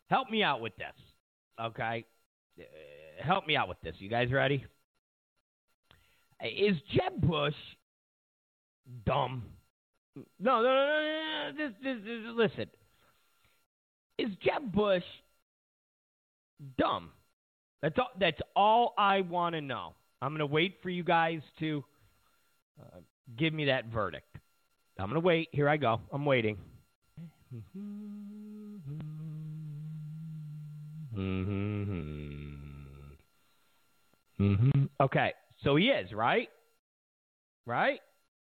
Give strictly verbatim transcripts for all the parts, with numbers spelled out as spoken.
Help me out with this, okay? Uh, help me out with this. You guys ready? Is Jeb Bush dumb? No, no, no, no, no. This, this, this, listen. Is Jeb Bush dumb? That's all, that's all I want to know. I'm going to wait for you guys to uh, give me that verdict. I'm going to wait. Here I go. I'm waiting. Okay, so he is, right? Right?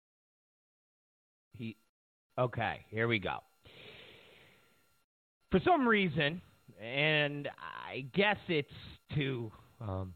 He. Okay, here we go. For some reason, and I guess it's to um,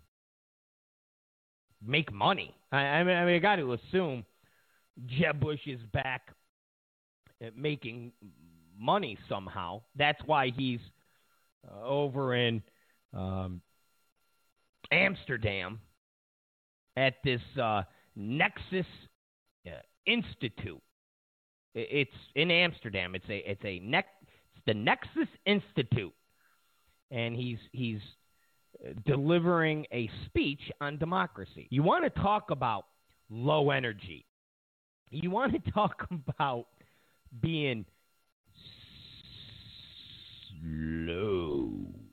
make money. I, I mean, I, mean, I got to assume Jeb Bush is back at making money somehow. That's why he's uh, over in um, Amsterdam at this uh, Nexus uh, Institute. It's in Amsterdam. It's a it's a nex it's the Nexus Institute, and he's he's delivering a speech on democracy. You want to talk about low energy. You want to talk about being slow.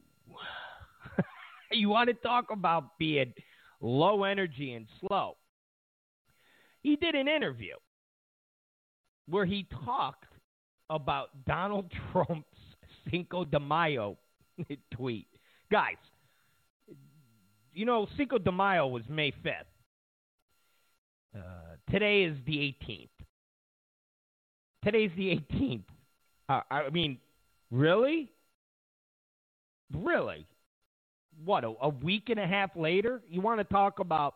You want to talk about being low energy and slow. He did an interview where he talked about Donald Trump's Cinco de Mayo tweet. Guys, you know, Cinco de Mayo was May fifth. Uh, today is the eighteenth. Today's the eighteenth. Uh, I mean, really? Really? What, a, a week and a half later? You want to talk about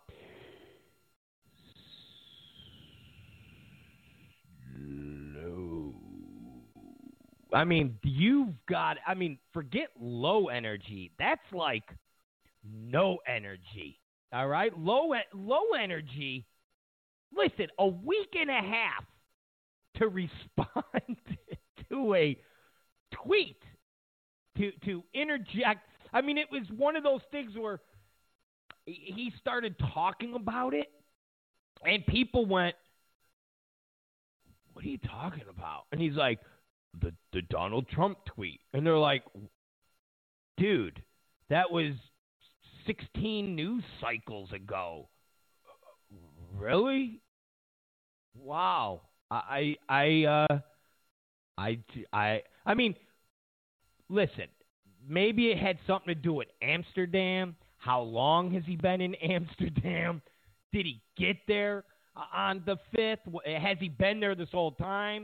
low? I mean, you've got, I mean, forget low energy. That's like no energy. All right? Low, low energy. Listen, a week and a half to respond to a tweet, to to interject. I mean, it was one of those things where he started talking about it, and people went, "What are you talking about?" And he's like, "The the Donald Trump tweet," and they're like, "Dude, that was sixteen news cycles ago." Really? Wow. I I uh I I I mean, listen, maybe it had something to do with Amsterdam. How long has he been in Amsterdam? Did he get there on the fifth? Has he been there this whole time?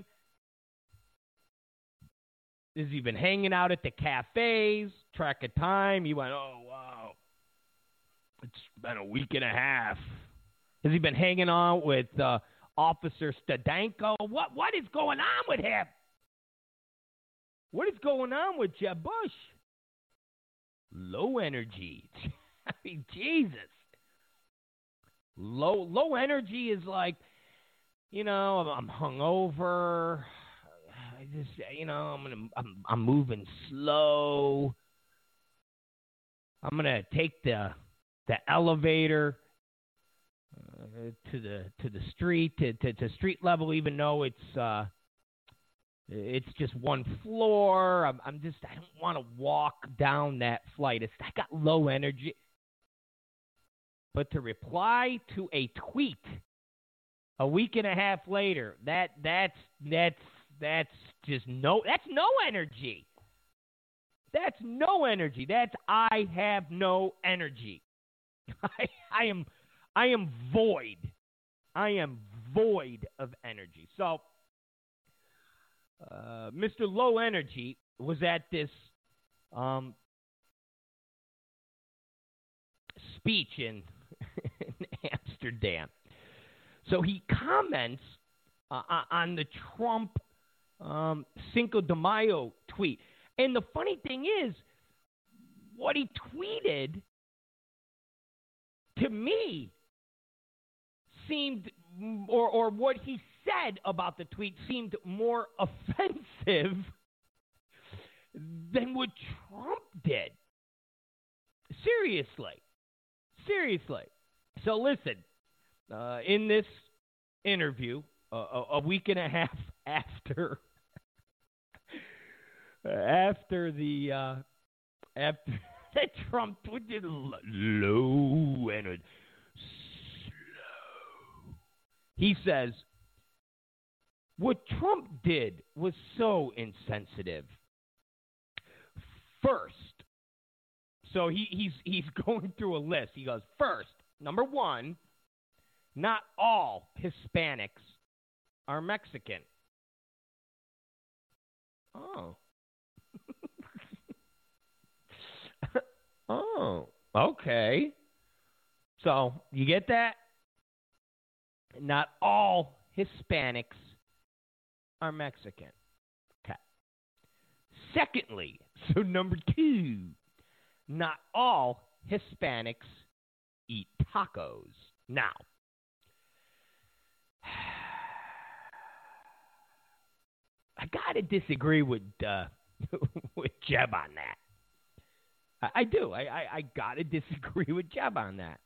Has he been hanging out at the cafes? Track of time. He went, oh, wow. It's been a week and a half. Has he been hanging on with uh, Officer Stadenko? What What is going on with him? What is going on with Jeb Bush? Low energy. I mean, Jesus. Low low energy is like, you know, I'm, I'm hungover. I just, you know, I'm gonna, I'm, I'm moving slow. I'm gonna take the the elevator uh, to the to the street to, to to street level, even though it's uh, it's just one floor. I'm, I'm just, I don't want to walk down that flight. It's, I got low energy. But to reply to a tweet a week and a half later, that that's that's that's just no that's no energy. That's no energy. That's I have no energy. I, I am I am void. I am void of energy. So uh, Mister Low Energy was at this um, speech in, in Amsterdam. So he comments uh, on the Trump um, Cinco de Mayo tweet. And the funny thing is, what he tweeted to me seemed, or or what he said about the tweet seemed more offensive than what Trump did. Seriously. Seriously. So listen, uh, in this interview, uh, a, a week and a half after after the uh, after that Trump did low and a slow, he says what Trump did was so insensitive. First, so he, he's he's going through a list. He goes, first, number one, not all Hispanics are Mexican. Oh. Oh, okay. So, you get that? Not all Hispanics are Mexican. Okay. Secondly, so number two, not all Hispanics eat tacos. Now, I gotta disagree with uh, with Jeb on that. I, I do. I, I I gotta disagree with Jeb on that.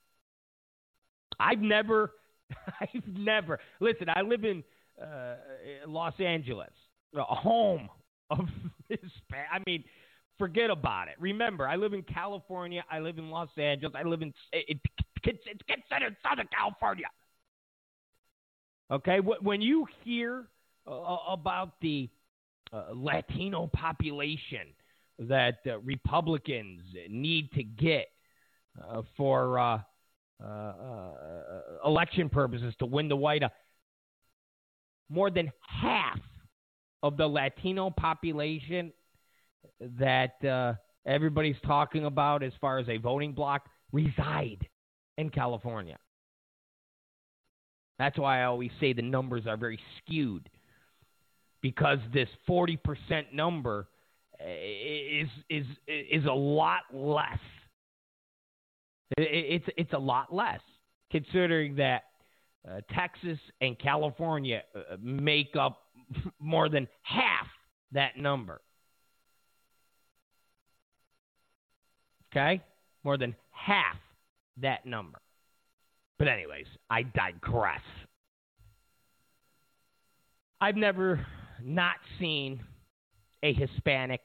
I've never, I've never. Listen, I live in uh, Los Angeles, a home of Hispanic. I mean, forget about it. Remember, I live in California. I live in Los Angeles. I live in it, it's, it's considered Southern California. Okay, when you hear uh, about the uh, Latino population that uh, Republicans need to get uh, for uh, uh, uh, election purposes to win the White House, more than half of the Latino population that uh, everybody's talking about as far as a voting bloc reside in California. That's why I always say the numbers are very skewed, because this forty percent number is is is a lot less. It's it's a lot less, considering that uh, Texas and California uh, make up more than half that number. Okay? More than half that number. But anyways, I digress. I've never not seen a Hispanic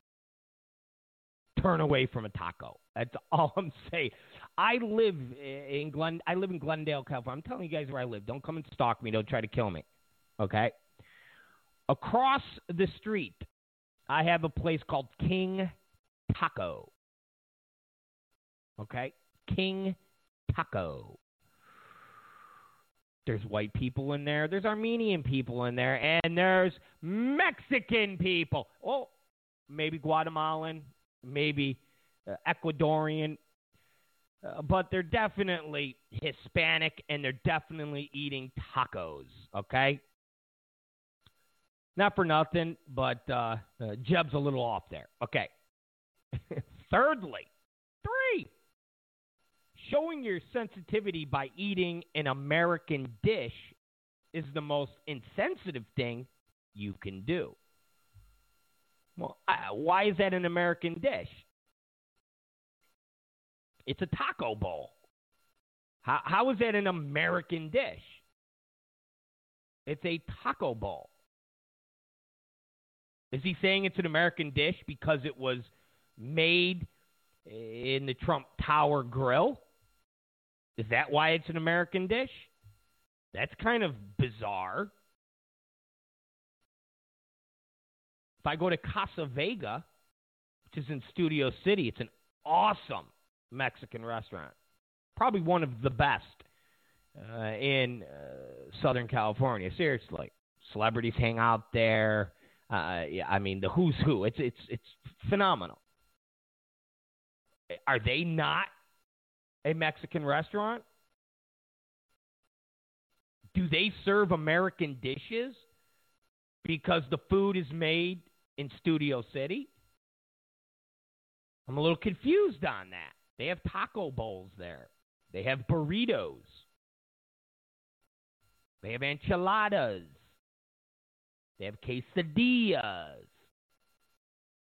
turn away from a taco. That's all I'm saying. I live in Glen. I live in Glendale, California. I'm telling you guys where I live. Don't come and stalk me. Don't try to kill me. Okay? Across the street, I have a place called King Taco. Okay? King Taco. There's white people in there. There's Armenian people in there. And there's Mexican people. Oh, maybe Guatemalan. Maybe uh, Ecuadorian. Uh, but they're definitely Hispanic, and they're definitely eating tacos. Okay? Not for nothing, but uh, uh, Jeb's a little off there. Okay. Thirdly, three. Showing your sensitivity by eating an American dish is the most insensitive thing you can do. Well, uh, why is that an American dish? It's a taco bowl. How, how is that an American dish? It's a taco bowl. Is he saying it's an American dish because it was made in the Trump Tower grill? Is that why it's an American dish? That's kind of bizarre. If I go to Casa Vega, which is in Studio City, it's an awesome Mexican restaurant. Probably one of the best uh, in uh, Southern California. Seriously. Celebrities hang out there. Uh, yeah, I mean, the who's who. It's it's it's phenomenal. Are they not a Mexican restaurant? Do they serve American dishes because the food is made in Studio City? I'm a little confused on that. They have taco bowls there. They have burritos. They have enchiladas. They have quesadillas.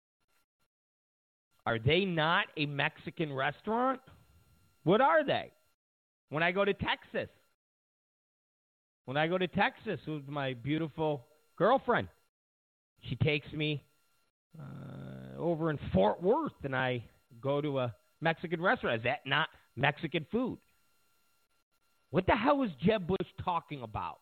Are they not a Mexican restaurant? What are they? When I go to Texas, when I go to Texas with my beautiful girlfriend, she takes me uh, over in Fort Worth, and I go to a Mexican restaurant. Is that not Mexican food? What the hell is Jeb Bush talking about?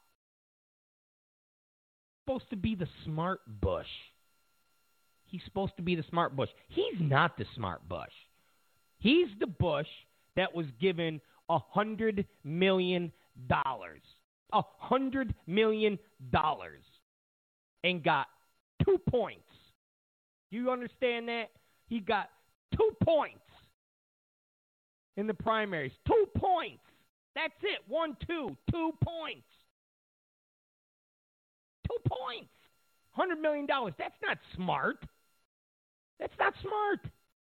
Supposed to be the smart Bush. He's supposed to be the smart Bush. He's not the smart Bush. He's the Bush that was given a hundred million dollars. A hundred million dollars. And got two points. You understand that? He got two points in the primaries. Two points. That's it. One, two. Two points. Two points. one hundred million dollars. That's not smart. That's not smart.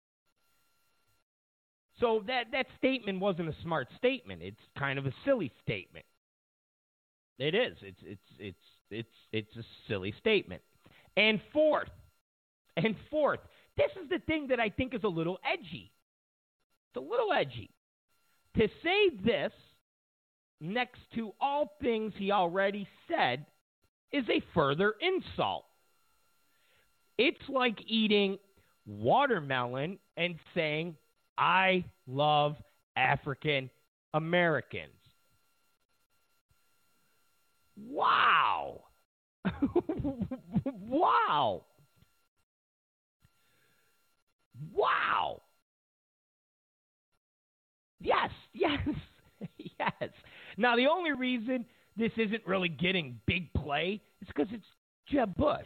So that, that statement wasn't a smart statement. It's kind of a silly statement. It is. It's it's it's it's it's a silly statement. And fourth, and fourth, this is the thing that I think is a little edgy. It's a little edgy. To say this next to all things he already said is a further insult. It's like eating watermelon and saying, I love African Americans. Wow. Wow. Wow. Yes, yes, yes. Now, the only reason this isn't really getting big play is because it's Jeb Bush.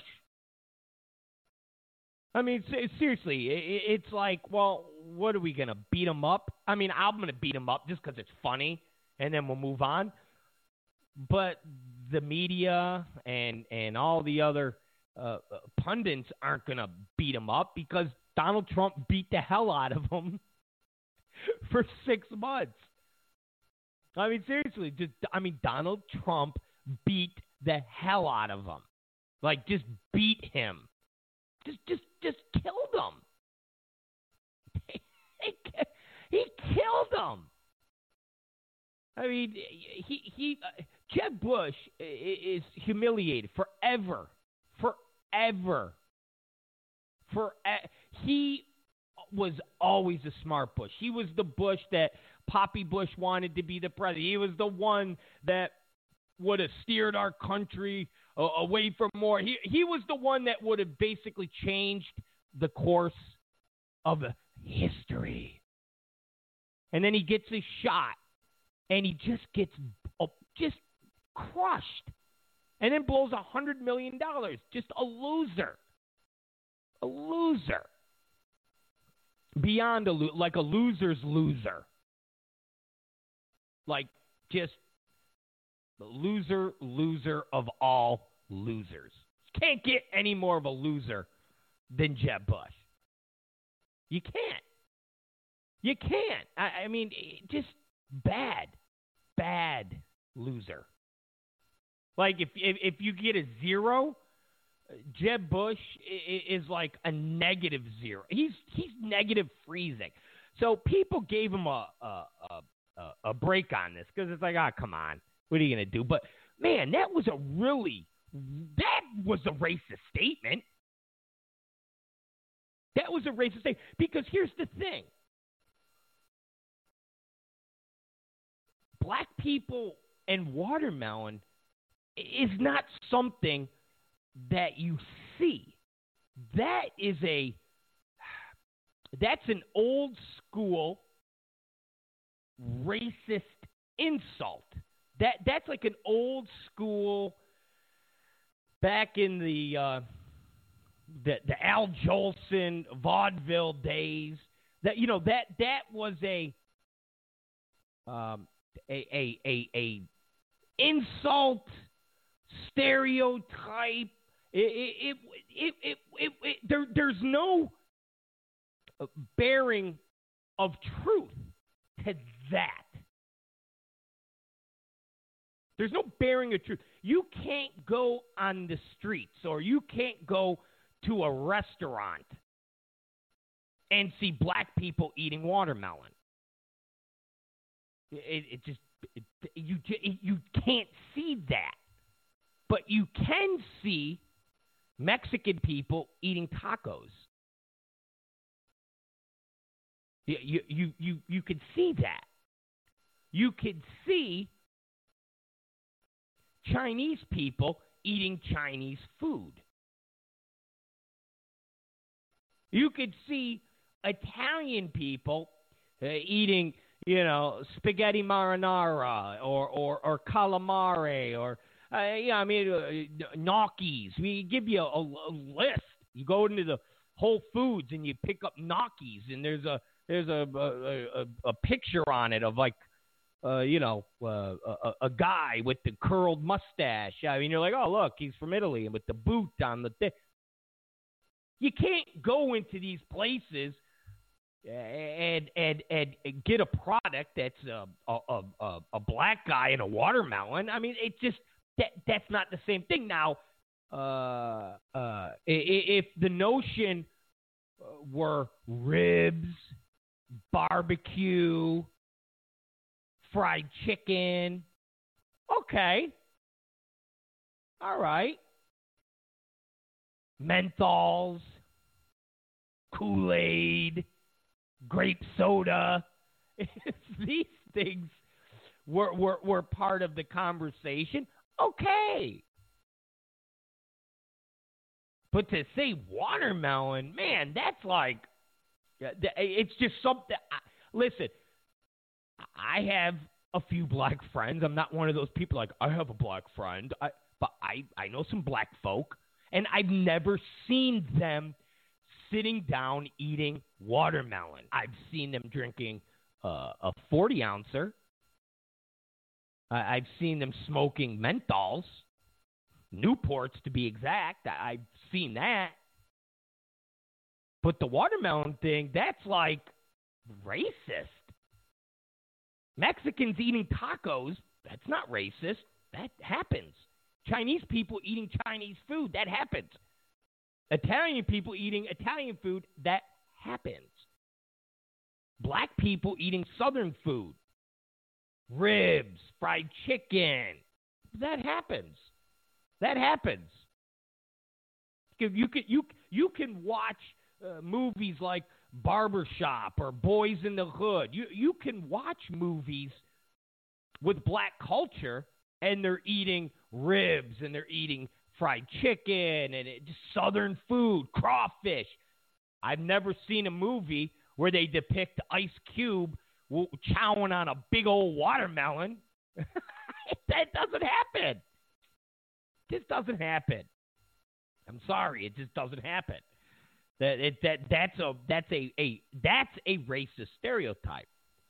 I mean, seriously, it's like, well, what are we going to beat him up? I mean, I'm going to beat him up just because it's funny, and then we'll move on. But the media and and all the other uh, pundits aren't going to beat him up because Donald Trump beat the hell out of him for six months. I mean, seriously, just, I mean, Donald Trump beat the hell out of him. Like, just beat him. Just, just, just killed him. He killed him. I mean, he, he, uh, Jeb Bush is humiliated forever, forever. For he was always a smart Bush. He was the Bush that Poppy Bush wanted to be the president. He was the one that would have steered our country uh, away from more. He he was the one that would have basically changed the course of history. And then he gets his shot, and he just gets uh, just crushed, and then blows a hundred million dollars. Just a loser, a loser, beyond a lo- like a loser's loser, like just the loser, loser of all losers. Can't get any more of a loser than Jeb Bush. You can't. You can't. I, I mean, just bad, bad loser. Like if if, if you get a zero, Jeb Bush is like a negative zero. He's he's negative freezing. So people gave him a a a, a break on this because it's like, ah, oh, come on, what are you gonna do? But man, that was a really that was a racist statement. That was a racist statement because here's the thing: black people and watermelon is not something that you see. That is a that's an old school racist insult. That that's like an old school back in the uh, the the Al Jolson vaudeville days. That you know that that was a um a a a, a insult stereotype. It, it, it, it, it, it, there, there's no bearing of truth to that. There's no bearing of truth. You can't go on the streets or you can't go to a restaurant and see black people eating watermelon. It, it just it, you it, you can't see that, but you can see Mexican people eating tacos. You you you you, you could see that. You could see Chinese people eating Chinese food. You could see Italian people uh, eating, you know, spaghetti marinara or or, or calamari or, uh, yeah, I mean, uh, gnocchis. We give you a, a list. You go into the Whole Foods and you pick up gnocchis, and there's a there's a a, a, a picture on it of like, uh, you know, uh, a, a guy with the curled mustache. I mean, you're like, oh look, he's from Italy, and with the boot on the thing. You can't go into these places and and and get a product that's a a, a, a black guy and a watermelon. I mean, it just that that's not the same thing. Now, uh, uh, if the notion were ribs, barbecue, fried chicken, okay, all right. Menthols, Kool-Aid, grape soda. If these things were, were, were part of the conversation, okay. But to say watermelon, man, that's like, it's just something. Listen, I have a few black friends. I'm not one of those people like, I have a black friend. I, but I, I know some black folk. And I've never seen them sitting down eating watermelon. I've seen them drinking uh, a forty-ouncer. Uh, I've seen them smoking menthols, Newports to be exact. I- I've seen that. But the watermelon thing, that's like racist. Mexicans eating tacos, that's not racist. That happens. Chinese people eating Chinese food, that happens. Italian people eating Italian food, that happens. Black people eating Southern food, ribs, fried chicken, that happens. That happens. You can you you can watch uh, movies like Barbershop or Boys in the Hood. You you can watch movies with black culture, and they're eating ribs, and they're eating fried chicken, and it, just Southern food, crawfish. I've never seen a movie where they depict Ice Cube w- chowing on a big old watermelon. That doesn't happen. This doesn't happen. I'm sorry, it just doesn't happen. That it, that that's a that's a, a that's a racist stereotype.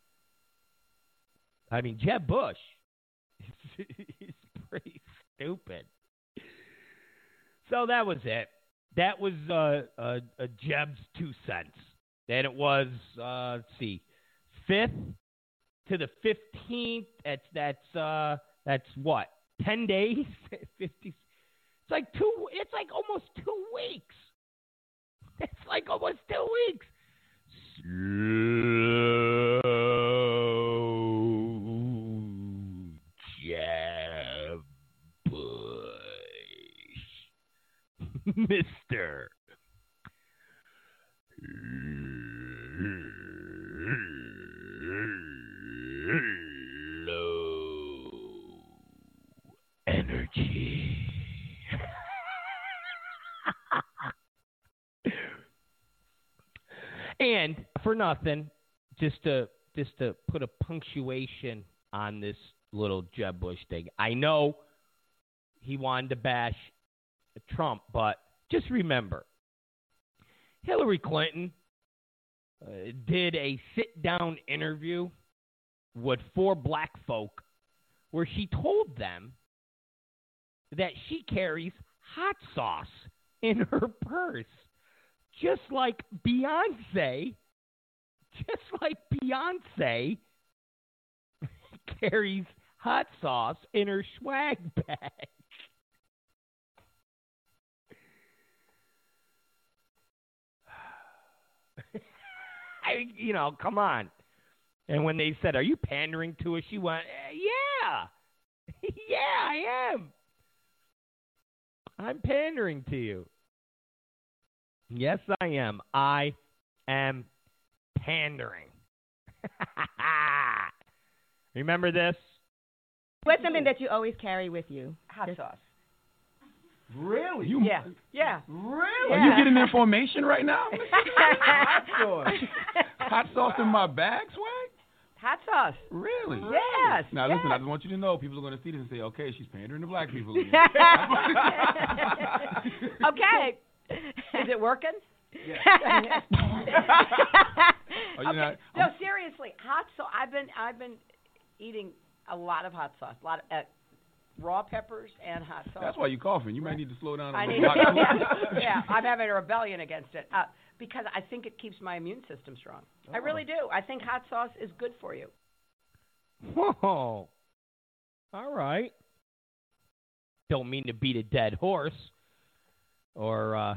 I mean, Jeb Bush is pretty stupid. So that was it. That was uh, uh, uh, Jeb's two cents. And it was, uh, let's see, fifth to the fifteenth. That's that's uh, that's what, ten days? Fifty. It's like two. It's like almost two weeks. It's like almost two weeks. Slow Jeb Bush, Mister Low Energy. And for nothing, just to just to put a punctuation on this little Jeb Bush thing. I know he wanted to bash Trump, but just remember, Hillary Clinton uh, did a sit-down interview with four black folk where she told them that she carries hot sauce in her purse. Just like Beyonce, just like Beyonce carries hot sauce in her swag bag. I, you know, come on. And when they said, "Are you pandering to her?" she went, eh, "Yeah, yeah, I am. I'm pandering to you. Yes, I am. I am pandering." Remember this? What's something that you always carry with you? Hot Just- sauce. Really? You, yeah. Yeah. Really? Yeah. Are you getting information right now? Hot sauce. Hot sauce in my bag, Swag? Hot sauce. Really? Yes. Now, yes. listen, I just want you to know, people are going to see this and say, okay, she's pandering to black people again. Okay. Is it working? Yeah. Oh, Okay. not, No, seriously, hot sauce. I've been I've been eating a lot of hot sauce, a lot of uh, raw peppers and hot sauce. That's why you're coughing. You might need to slow down a I little. need to, yeah, yeah, I'm having a rebellion against it uh, because I think it keeps my immune system strong. Oh. I really do. I think hot sauce is good for you. Whoa. All right. Don't mean to beat a dead horse or uh,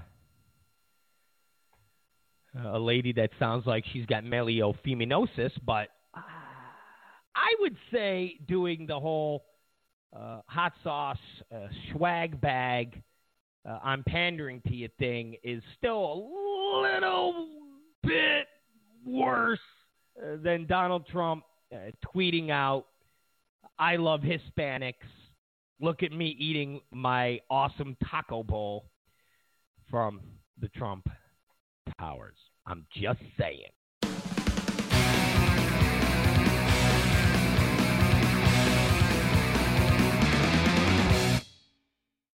a lady that sounds like she's got meleiofeminosis, but uh, I would say doing the whole uh, hot sauce, uh, swag bag, uh, I'm pandering to you thing is still a little bit worse uh, than Donald Trump uh, tweeting out, "I love Hispanics. Look at me eating my awesome taco bowl," from the Trump Towers. I'm just saying.